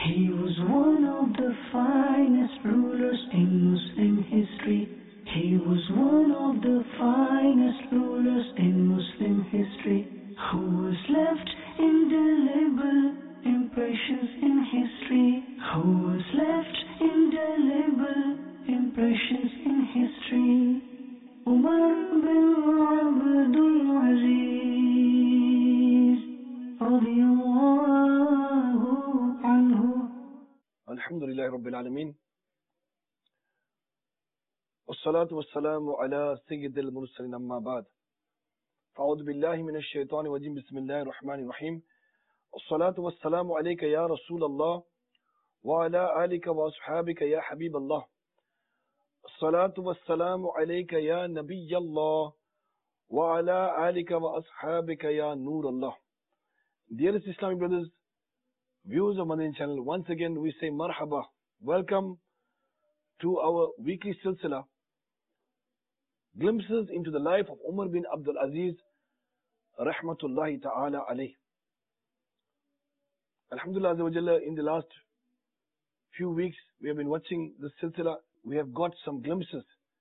He was one of the finest rulers in Muslim history. He was one of the finest rulers in Muslim history, who was left indelible impressions in history, who was left indelible impressions in history. Umar bin Abdul Aziz radiyallahu anhu. Alhamdulillah Rabbil Alameen. والصلاة والسلام على سيد المرسلين أما بعد فأعوذ بالله من الشيطان الرجيم بسم الله الرحمن الرحيم الصلاة والسلام عليك يا رسول الله وعلى آلك وأصحابك يا حبيب الله الصلاة والسلام عليك يا نبي الله وعلى آلك وأصحابك يا نور الله. Dearest Islamic brothers, viewers of Madani channel, once again we say marhaba, welcome to our weekly silsila, glimpses into the life of Umar bin Abdul Aziz rahmatullahi ta'ala alayh. Alhamdulillah, in the last few weeks we have been watching this silsila. We have got some glimpses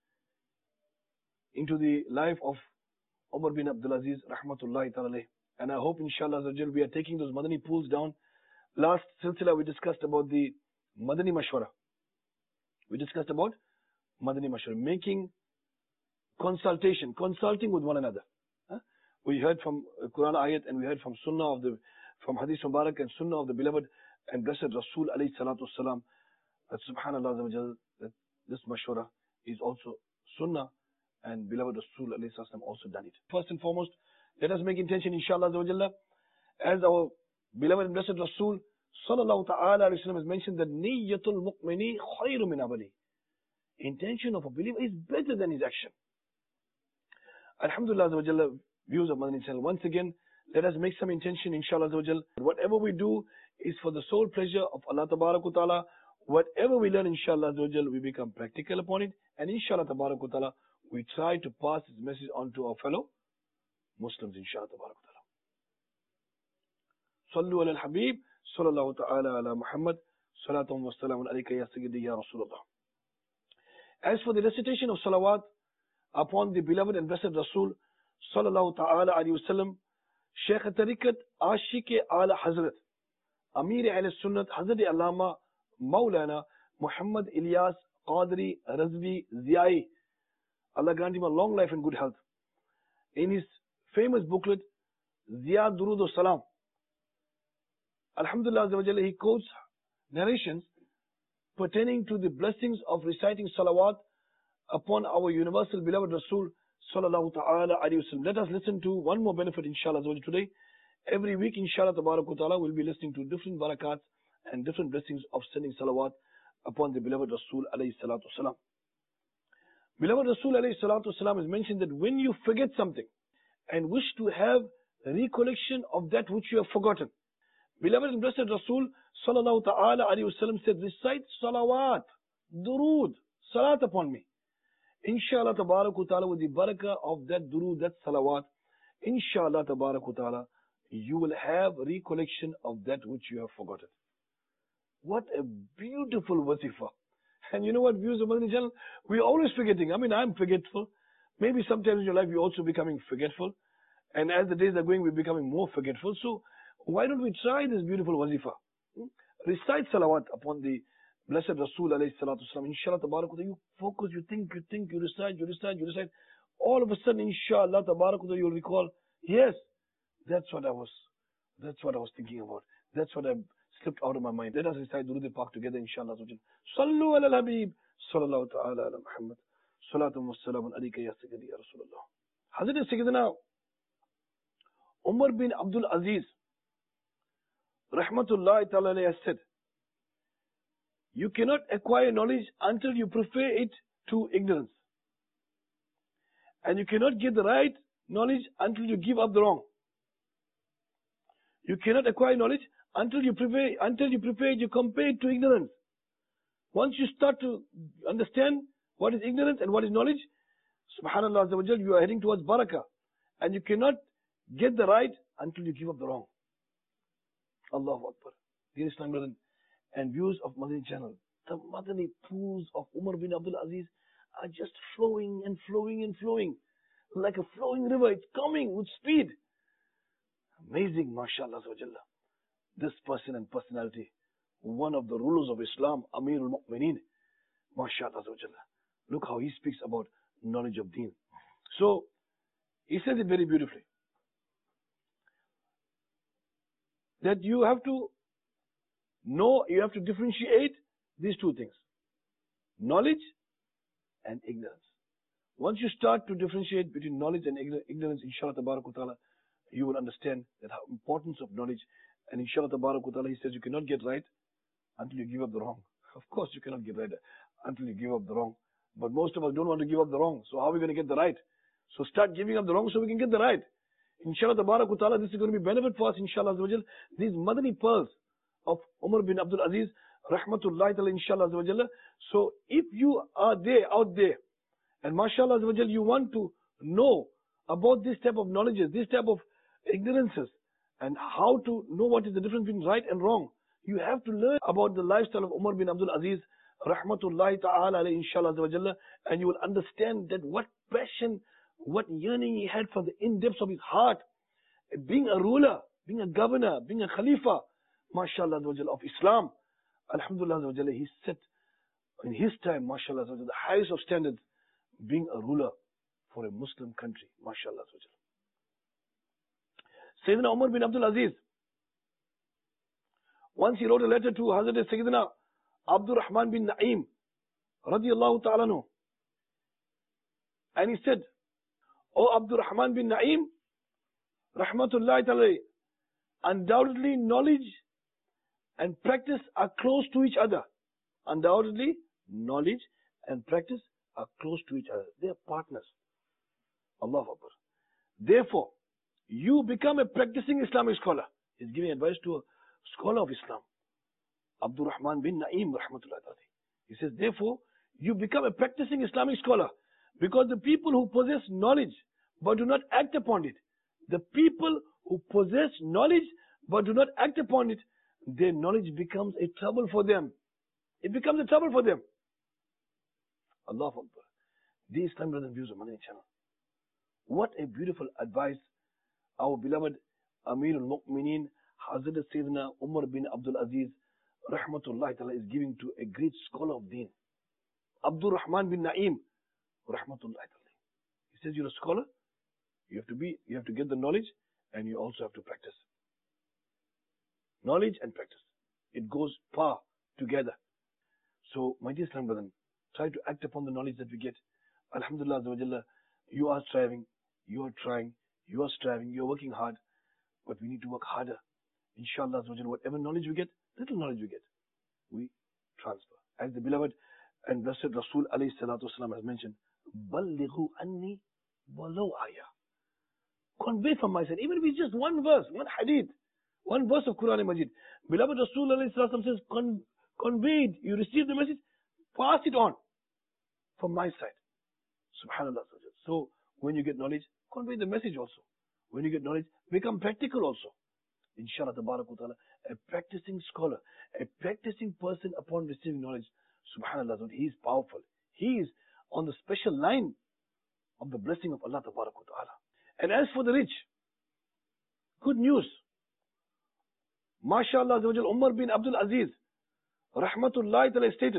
into the life of Umar bin Abdul Aziz rahmatullahi ta'ala alayh. And I hope inshallah we are taking those Madani pools down. Last silsila we discussed about the Madani Mashwara. We discussed about Madani Mashwara, making consulting with one another. We heard from Quran ayat and we heard from Sunnah from Hadith Mubarak and Sunnah of the beloved and blessed Rasul alayhi salatu wasalam, that subhanallah that this Mashwara is also Sunnah and beloved Rasul alayhi salatu wasalam also done it. First and foremost, let us make intention inshallah as our beloved and blessed Rasul sallallahu ta'ala alayhi wasallam has mentioned that niyyatul mu'mini khayru min amali. Intention of a believer is better than his action. Alhamdulillah, views of Madani channel. Once again, let us make some intention, inshallah. Whatever we do is for the sole pleasure of Allah Ta'ala. Whatever we learn, inshallah, we become practical upon it. And inshallah Ta'ala, we try to pass this message on to our fellow Muslims, inshallah Ta'ala. Sallu ala al-Habib, sallallahu ta'ala ala Muhammad, salatu wa salamun alayka ya Sayyidi ya Rasulullah. As for the recitation of salawat upon the beloved and blessed Rasul sallallahu ta'ala alayhi wasallam, Shaykh Tariqat Ashik ala Hazrat Amir al Sunnat Hazrat Allama Maulana Muhammad Ilyas Qadri Razvi Ziyai, Allah grant him a long life and good health, in his famous booklet Ziya Durud wa Salam, Alhamdulillah, he quotes narrations pertaining to the blessings of reciting salawat upon our universal beloved Rasul sallallahu ta'ala alayhi wasallam. Let us listen to one more benefit inshallah today. Every week inshallah ta'ala we'll be listening to different barakats and different blessings of sending salawat upon the beloved Rasul alayhi salatu wasalam. Beloved Rasul alayhi salatu wasalam has mentioned that when you forget something and wish to have recollection of that which you have forgotten, beloved and blessed Rasul sallallahu ta'ala alayhi wasallam said, recite salawat, durood, salat upon me. Inshallah ta'ala, with the barakah of that durood, that salawat, inshallah ta'ala, you will have recollection of that which you have forgotten. What a beautiful wazifah. And you know what, views of Madani channel, we're always forgetting. I mean, I'm forgetful. Maybe sometimes in your life you're also becoming forgetful. And as the days are going, we're becoming more forgetful. So why don't we try this beautiful wazifah? Recite salawat upon the blessed Rasul alayhi salatu wasalam. Inshallah tabarakatuh, you focus, you think, you recite. All of a sudden, inshallah tabarakatuh, you'll recall, yes, that's what I was thinking about. That's what I slipped out of my mind. Let us recite Durud al-Pak together, inshallah. Sallu ala al-Habib, sallallahu ta'ala ala Muhammad, salatu wa salamun alayka ya Sayyidi ya Rasulullah. Hazrat Sayyidina Umar bin Abdul Aziz rahmatullahi ta'ala has said, you cannot acquire knowledge until you prefer it to ignorance. And you cannot get the right knowledge until you give up the wrong. You cannot acquire knowledge until you compare it to ignorance. Once you start to understand what is ignorance and what is knowledge, subhanallah, you are heading towards barakah. And you cannot get the right until you give up the wrong. Allahu Akbar. Dear Islam brethren, and viewers of Madani channel, the Madani pools of Umar bin Abdul Aziz are just flowing and flowing and flowing. Like a flowing river, it's coming with speed. Amazing, mashallah. This person and personality, one of the rulers of Islam, Amirul Mu'mineen, mashallah. Look how he speaks about knowledge of deen. So, he says it very beautifully. That you have to know, you have to differentiate these two things. Knowledge and ignorance. Once you start to differentiate between knowledge and ignorance, inshallah ta'ala, you will understand that how importance of knowledge. And inshallah ta'ala, he says you cannot get right until you give up the wrong. Of course you cannot get right until you give up the wrong. But most of us don't want to give up the wrong. So how are we going to get the right? So start giving up the wrong so we can get the right. Inshallah ta'ala, this is going to be benefit for us, inshallah. These Madani pearls of Umar bin Abdul Aziz, rahmatullahi ta'ala, inshallah. So if you are there, out there, and mashallah, you want to know about this type of knowledges, this type of ignorances, and how to know what is the difference between right and wrong, you have to learn about the lifestyle of Umar bin Abdul Aziz, rahmatullahi ta'ala, inshallah, and you will understand that what passion, what yearning he had from the in-depths of his heart, being a ruler, being a governor, being a khalifa, mashallah, of Islam. Alhamdulillah, he set in his time, mashallah, the highest of standards, being a ruler for a Muslim country, mashallah. Sayyidina Umar bin Abdul Aziz, once he wrote a letter to Hazrat Sayyidina Abdul Rahman bin Na'im, radiyallahu ta'ala anhu, and he said, O Abdul Rahman bin Na'im, rahmatullahi ta'ala, undoubtedly knowledge and practice are close to each other. Undoubtedly, knowledge and practice are close to each other. They are partners. Allahu Akbar. Therefore, you become a practicing Islamic scholar. He's giving advice to a scholar of Islam. Abdul Rahman bin Na'im, rahmatullahi ta'ala. He says, therefore, you become a practicing Islamic scholar, because the people who possess knowledge but do not act upon it, the people who possess knowledge but do not act upon it, their knowledge becomes a trouble for them. It becomes a trouble for them. Allahu Akbar. These Islam brothers and views of Madani channel. What a beautiful advice our beloved Amirul Mu'mineen, Hazrat Sayyidina Umar bin Abdul Aziz, rahmatullahi ta'ala, is giving to a great scholar of deen. Abdul Rahman bin Na'im, rahmatullahi ta'ala. He says, you're a scholar, you have to get the knowledge, and you also have to practice. Knowledge and practice. It goes far together. So, my dear Islam brethren, try to act upon the knowledge that we get. Alhamdulillah, you are striving, you are trying, you are striving, you are working hard, but we need to work harder. Inshallah, whatever knowledge we get, little knowledge we get, we transfer. As the beloved and blessed Rasul alayhi salatu wasalam has mentioned, Ballighu anni walau ayah. Convey from my side, even if it's just one verse, one hadith, one verse of Quran Majid. Beloved Rasul alayhi salatu wasalam says, convey it, you receive the message, pass it on from my side. Subhanallah. So, when you get knowledge, convey the message also. When you get knowledge, become practical also. Inshallah, ta'ala, a practicing scholar, a practicing person upon receiving knowledge, subhanallah, he is powerful. He is on the special line of the blessing of Allah ta'ala. And as for the rich, good news. MashaAllah, Umar bin Abdul Aziz, rahmatullahi ta'ala, stated,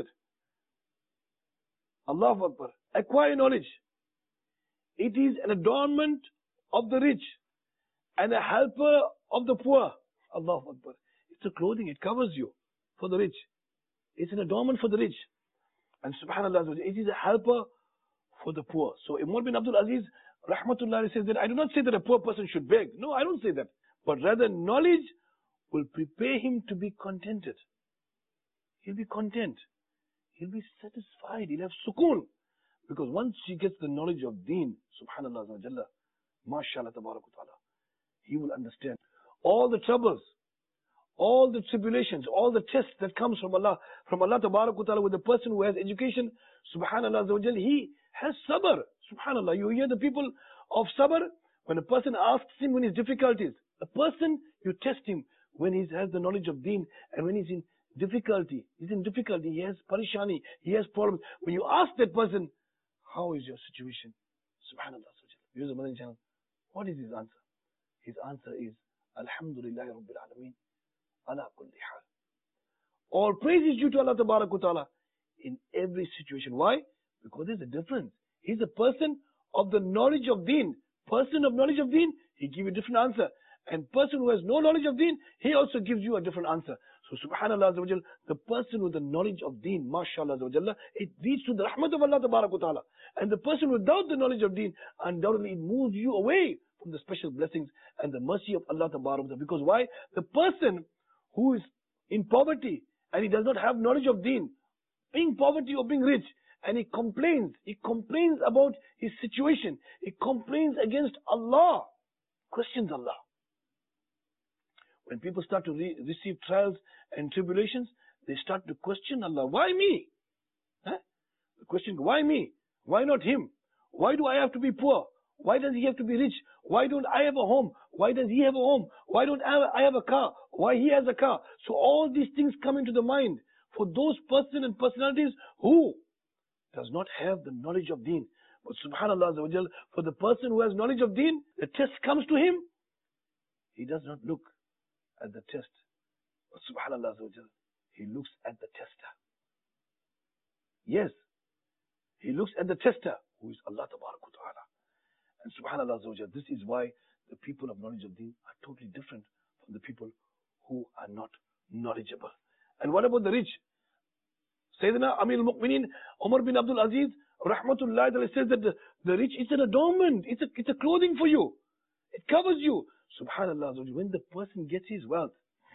Allahu Akbar, acquire knowledge. It is an adornment of the rich and a helper of the poor. Allahu Akbar. It's a clothing, it covers you for the rich. It's an adornment for the rich. And subhanallah, it is a helper for the poor. So Umar bin Abdul Aziz, rahmatullah, says that I do not say that a poor person should beg. No, I don't say that. But rather, knowledge will prepare him to be contented. He'll be content. He'll be satisfied. He'll have sukoon. Because once he gets the knowledge of deen, subhanallah, mashallah, ta'ala, he will understand all the troubles, all the tribulations, all the tests that comes from Allah ta'ala with the person who has education, subhanallah, he has sabr, subhanallah. You hear the people of sabr, when a person asks him when his difficulties, a person, you test him when he has the knowledge of deen and when he's in difficulty. He's in difficulty. He has parishani. He has problems. When you ask that person, how is your situation? Subhanallah. Use the Madani channel. What is his answer? His answer is, Alhamdulillah Rabbil Alameen. Ala kulli hal. All praise is due to Allah Ta'ala in every situation. Why? Because there's a difference. He's a person of the knowledge of deen. Person of knowledge of deen, he gives you a different answer. And person who has no knowledge of deen, he also gives you a different answer. So subhanallah azza wa jal, the person with the knowledge of deen, mashallah azza wa jalla, it leads to the rahmat of Allah ta'ala. And the person without the knowledge of deen, undoubtedly it moves you away from the special blessings and the mercy of Allah ta'ala. Because why? The person who is in poverty and he does not have knowledge of deen, being poverty or being rich, and he complains about his situation, he complains against Allah, questions Allah. When people start to receive trials and tribulations, they start to question Allah. Why me? Huh? The question, why me? Why not him? Why do I have to be poor? Why does he have to be rich? Why don't I have a home? Why does he have a home? Why don't I have a car? Why he has a car? So all these things come into the mind for those person and personalities who does not have the knowledge of deen. But subhanallah azza wa jal, for the person who has knowledge of deen, the test comes to him. He does not look at the test. But subhanallah azza wa jal, he looks at the tester. Yes, he looks at the tester, who is Allah ta'ala. And subhanallah azza wa jal, this is why the people of knowledge of deen are totally different from the people who are not knowledgeable. And what about the rich? Sayyidina Amir al-Mu'mineen Umar bin Abdul Aziz rahmatullahi alayhi says that the rich is an adornment, it's a clothing for you, it covers you. Subhanallah, when the person gets his wealth,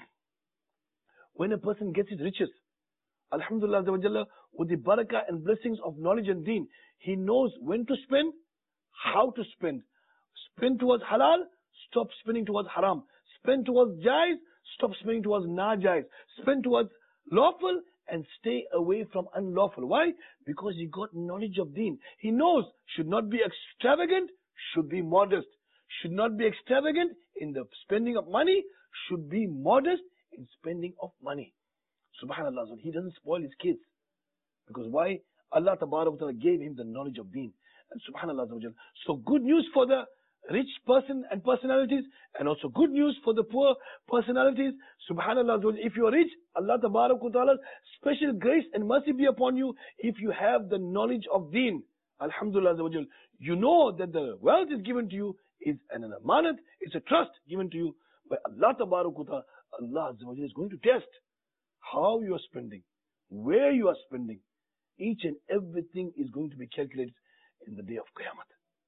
when a person gets his riches, alhamdulillah with the barakah and blessings of knowledge and deen, he knows when to spend, how to spend. Spend towards halal, stop spending towards haram. Spend towards jaiz, stop spending towards najaiz. Spend towards lawful and stay away from unlawful. Why? Because he got knowledge of deen. He knows should not be extravagant, should be modest. Should not be extravagant in the spending of money, should be modest in spending of money. Subhanallah, he doesn't spoil his kids. Because why? Allah Ta'ala gave him the knowledge of deen. And subhanallah, so good news for the rich person and personalities, and also good news for the poor personalities. Subhanallah, if you are rich, Allah Ta'ala's special grace and mercy be upon you if you have the knowledge of deen. Alhamdulillah, you know that the wealth is given to you is an amanat, it's a trust given to you by Allah Ta'ala. Allah is going to test how you are spending, where you are spending. Each and everything is going to be calculated in the day of Qiyamah.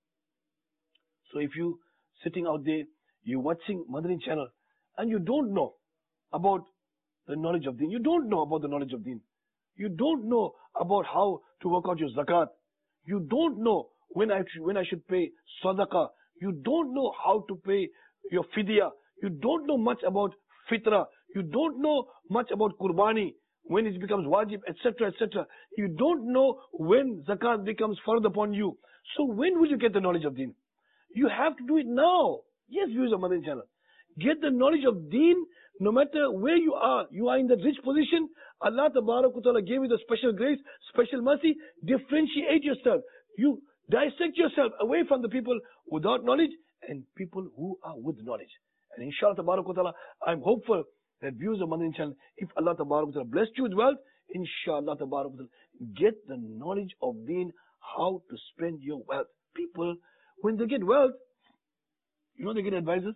So if you sitting out there, you're watching Madani channel, and you don't know about the knowledge of deen, you don't know about the knowledge of deen, you don't know about how to work out your zakat, you don't know when I should pay sadaqah, you don't know how to pay your fidya, you don't know much about fitra, you don't know much about qurbani, when it becomes wajib, etc., etc. You don't know when zakat becomes fard upon you. So when will you get the knowledge of deen? You have to do it now. Yes, viewers of Madani channel. Get the knowledge of deen no matter where you are. You are in that rich position. Allah Ta'ala gave you the special grace, special mercy. Differentiate yourself. You dissect yourself away from the people without knowledge and people who are with knowledge. And inshallah Ta'ala, I'm hopeful that viewers of Madani channel, if Allah Ta'ala blessed you with wealth, inshallah Ta'ala, get the knowledge of deen, how to spend your wealth. People, when they get wealth, you know they get advisors.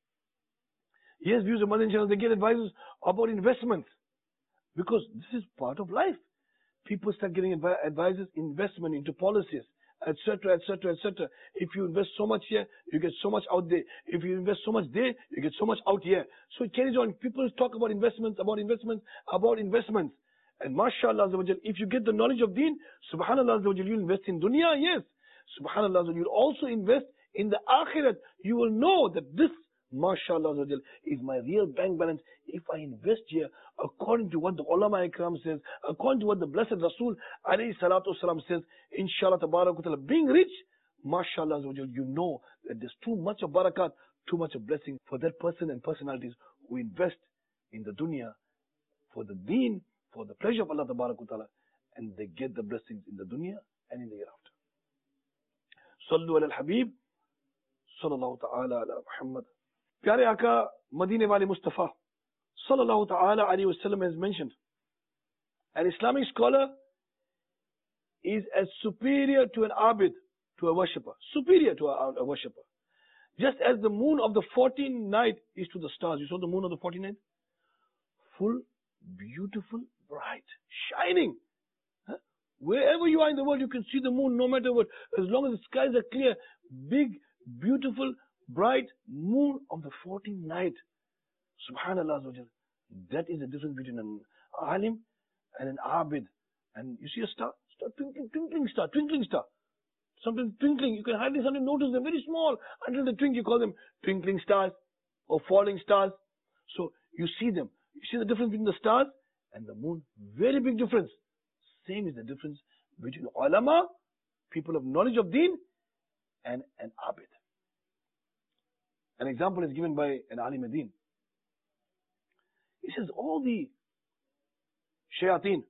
Yes, viewers of Madani channel, they get advisors about investments. Because this is part of life. People start getting advisors, investment into policies, etc., etc., etc. If you invest so much here, you get so much out there. If you invest so much there, you get so much out here. So it carries on. People talk about investments, about investments, about investments. And mashallah, if you get the knowledge of deen, subhanallah, you invest in dunya, yes. Subhanallah, you'll also invest in the akhirat. You will know that this, mashallah, is my real bank balance. If I invest here according to what the ulama ikram says, according to what the blessed Rasul alayhi salatu wasalam says, inshallah ta'ala, being rich, mashallah, you know that there's too much of barakat, too much of blessing for that person and personalities who invest in the dunya for the deen, for the pleasure of Allah Ta'ala, and they get the blessings in the dunya and in the hereafter. Sallu ala al-Habib, sallallahu ta'ala ala Muhammad. Pyare Aka, Madine wale Mustafa, sallallahu ta'ala alayhi wa sallam has mentioned, an Islamic scholar is as superior to an abid, to a worshipper, superior to a worshipper. Just as the moon of the 14th night is to the stars. You saw the moon of the 14th night? Full, beautiful, bright, shining. Huh? Wherever you are in the world, you can see the moon no matter what. As long as the skies are clear, big, beautiful, bright moon of the 14th night. Subhanallah. That is the difference between an alim and an abid. And you see a star? Twinkling star. Something twinkling, you can hardly something notice them, very small. Until they twinkle, you call them twinkling stars or falling stars. So you see them. You see the difference between the stars and the moon. Very big difference. Same is the difference between ulama, people of knowledge of deen, and an abid. An example is given by an alim ad-din. He says all the shayateen,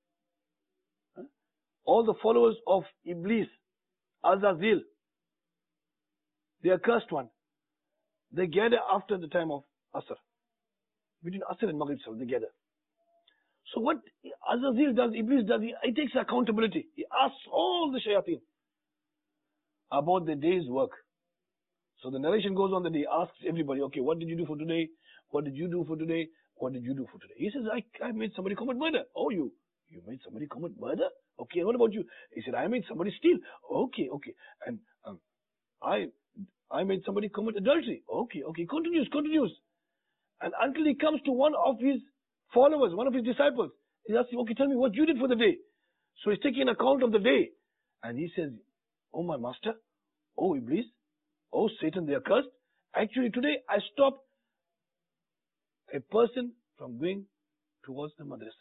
all the followers of Iblis, Azazil, the accursed one, they gather after the time of Asr. Between Asr and Maghrib, they gather. So what Azazil does, Iblis does, he takes accountability. He asks all the shayateen about the day's work. So the narration goes on that he asks everybody, okay, what did you do for today? What did you do for today? What did you do for today? He says, I made somebody commit murder. Oh, you made somebody commit murder? Okay, what about you? He said, I made somebody steal. Okay. And I made somebody commit adultery. Okay. Continues. And until he comes to one of his followers, one of his disciples, he asks him, okay, tell me what you did for the day. So he's taking account of the day. And he says, oh my master, oh Iblis, oh Satan, they are cursed. Actually today I stopped a person from going towards the madrasa.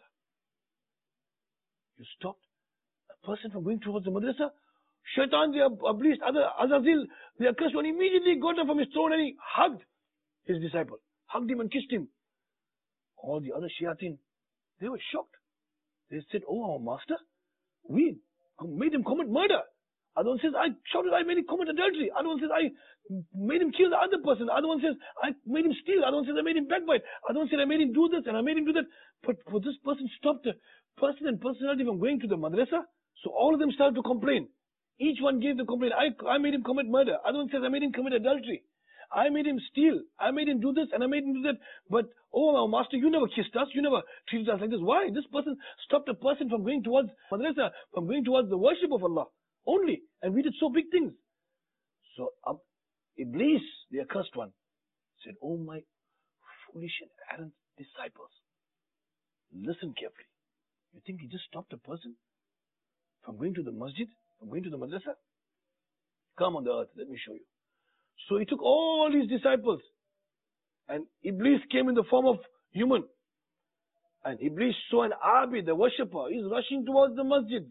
You stopped a person from going towards the madrasa? Shaitan, Iblis, Azazil, the accursed one, immediately got up from his throne and he hugged his disciple. Hugged him and kissed him. All the other shayateen, they were shocked. They said, oh our master, we made him commit murder. Other one says, I shouted, I made him commit adultery. Other one says, I made him kill the other person. Other one says, I made him steal. Other one says, I made him backbite. Other one said, I made him do this and I made him do that. But for this person stopped the person and personality from going to the madrasa. So all of them started to complain. Each one gave the complaint. I made him commit murder. Other one says, I made him commit adultery. I made him steal. I made him do this and I made him do that. But, oh, our master, you never kissed us. You never treated us like this. Why? This person stopped a person from going towards madrasa, from going towards the worship of Allah only. And we did so big things. So, Iblis, the accursed one, said, oh my foolish and arrogant disciples, listen carefully. You think he just stopped a person from going to the masjid, from going to the madrasa? Come on the earth, let me show you. So he took all his disciples and Iblis came in the form of human. And Iblis saw an abid, the worshipper. He's rushing towards the masjid.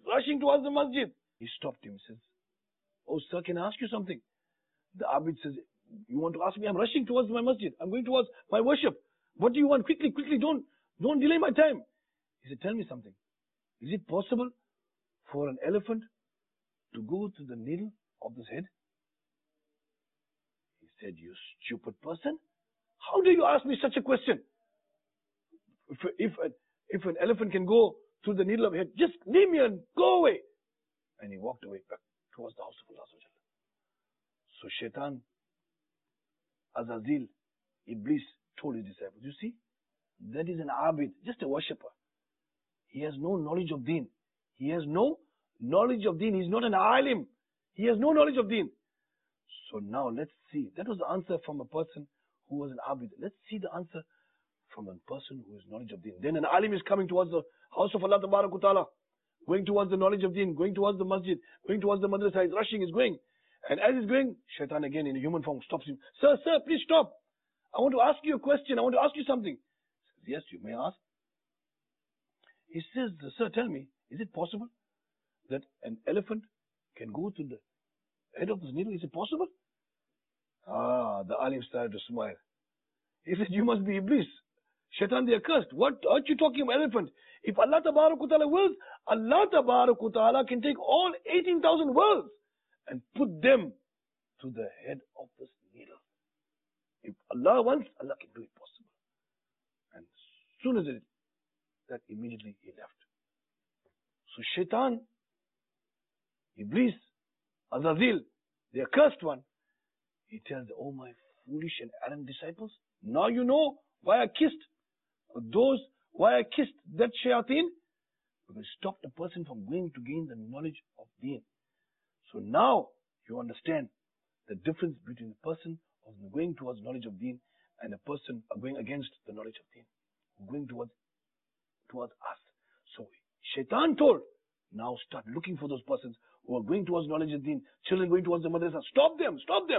He stopped him. He says, oh sir, can I ask you something? The abid says, you want to ask me? I'm rushing towards my masjid. I'm going towards my worship. What do you want? Quickly, don't delay my time. He said, tell me something. Is it possible for an elephant to go to the needle of his head? He said, you stupid person. How do you ask me such a question? If an elephant can go through the needle of his head, just leave me and go away. And he walked away back towards the house of Allah. So Shaitan, Azazil, Iblis told his disciples, you see, that is an abid, just a worshipper. He has no knowledge of deen. He's not an alim. He has no knowledge of deen. So now let's see. That was the answer from a person who was an abid. Let's see the answer from a person who has knowledge of deen. Then an alim is coming towards the house of Allah Ta'ala, going towards the knowledge of deen, going towards the masjid, going towards the madrasa. He's rushing, he's going. And as he's going, Shaitan again in a human form stops him. Sir, please stop. I want to ask you a question. I want to ask you something. He says, yes, you may ask. He says, sir, tell me, is it possible that an elephant can go to the head of this needle? Is it possible? The alim started to smile. He said, you must be Iblis. Shaitan, they are cursed. What aren't you talking about elephant? If Allah Ta'ala wills, Allah Ta'ala can take all 18,000 worlds and put them to the head of this needle. If Allah wants, Allah can do it possible. And as soon as that immediately he left. So Shaitan, Iblis, Azazil, the accursed one, he tells, oh my foolish and arrogant disciples, now you know why I kissed that shayateen, because it stopped a person from going to gain the knowledge of deen. So now you understand the difference between a person who's going towards knowledge of deen and a person going against the knowledge of deen, going towards us. So Shaitan told, now start looking for those persons who are going towards knowledge of deen, children going towards the madrasa. Stop them,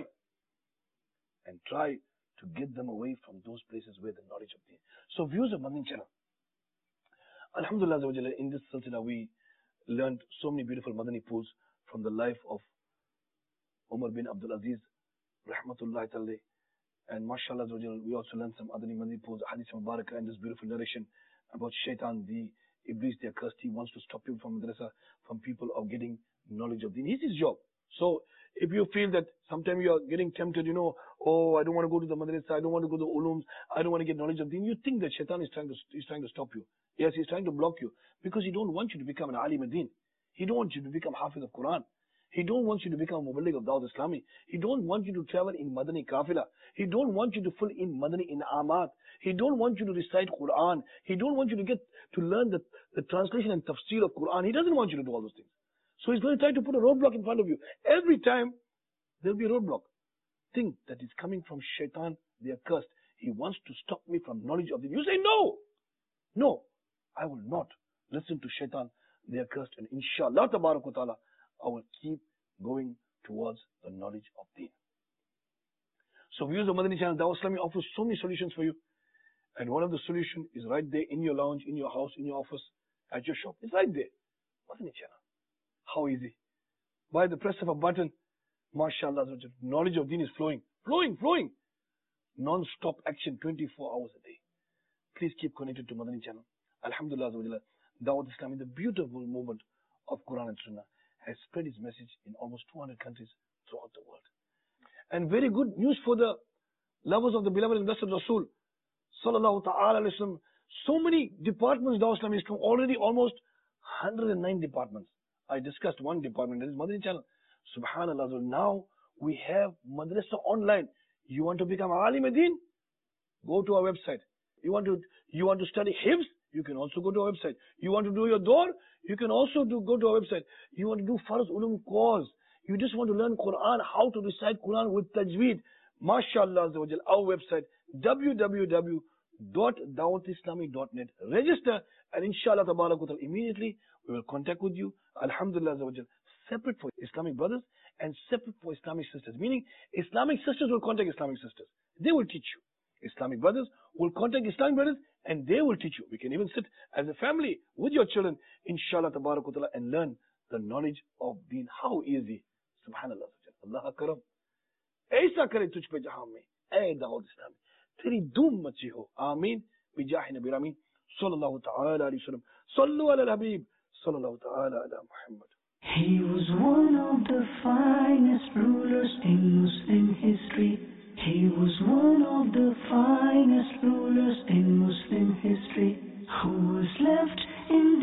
and try to get them away from those places where the knowledge of deen. So viewers of Madani channel, Alhamdulillah, in this silsila we learned so many beautiful Madani pools from the life of Umar bin Abdul Aziz, rahmatullahi taala, and mashallah, we also learned some other Madani pools, Hadith Mubarakah, and this beautiful narration about Shaitan, the Iblis, the accursed. He wants to stop people from madrasa, from people of getting knowledge of deen. It's his job. So if you feel that sometimes you are getting tempted, oh, I don't want to go to the madrasa, I don't want to go to ulums, I don't want to get knowledge of deen, you think that Shaitan is trying to stop you. Yes, he's trying to block you because he don't want you to become an alim ad-din. He don't want you to become hafiz of Quran. He don't want you to become a muballigh of Dawud Islami. He don't want you to travel in Madani Kafila. He don't want you to fill in Madani In'amat. He don't want you to recite Quran. He don't want you to learn the translation and tafsir of Quran. He doesn't want you to do all those things. So he's going to try to put a roadblock in front of you. Every time there'll be a roadblock. Think that is coming from Shaitan, the accursed. He wants to stop me from knowledge of deen. You say no, I will not listen to Shaitan, the accursed, and inshallah ta'ala, I will keep going towards the knowledge of deen. So viewers of Madani channel, Dawah Islami offers so many solutions for you. And one of the solutions is right there in your lounge, in your house, in your office, at your shop. It's right there. Madani channel. How easy. By the press of a button, mashallah, knowledge of deen is flowing. Non-stop action 24 hours a day. Please keep connected to Madani channel. Alhamdulillah, Dawat Islami, the beautiful movement of Quran and Sunnah, has spread its message in almost 200 countries throughout the world. And very good news for the lovers of the beloved and blessed Rasul, sallallahu ta'ala alayhi wa sallam. So many departments Dawah Islami has come, already almost 109 departments. I discussed one department, that is Madani channel. Subhanallah, now we have Madrasa online. You want to become Alim ad-Din? Go to our website. You want to study Hifz? You can also go to our website. You want to do your Dawr? You can also go to our website. You want to do Farz Ulum course? You just want to learn Quran, how to recite Quran with Tajweed? MashaAllah, our website, www.dawatislami.net. Register and inshallah tabarakallah, immediately we will contact with you. Alhamdulillah, separate for Islamic brothers and separate for Islamic sisters. Meaning Islamic sisters will contact Islamic sisters. They will teach you. Islamic brothers will contact Islamic brothers and they will teach you. We can even sit as a family with your children, inshallah tabarakallah, and learn the knowledge of deen. How easy. Subhanallah. Allah karam. ऐसा करे तुझ पे जहां में ऐ दाऊद इस्लामी तेरी धूम मची हो आमीन बिजाह नबी आमीन सल्लल्लाहु तआला अलैहि वसल्लम सल्लु अला हबीब सल्लल्लाहु तआला अला Muhammad. He was one of the finest rulers in Muslim history. He was one of the finest rulers in Muslim history, who was left in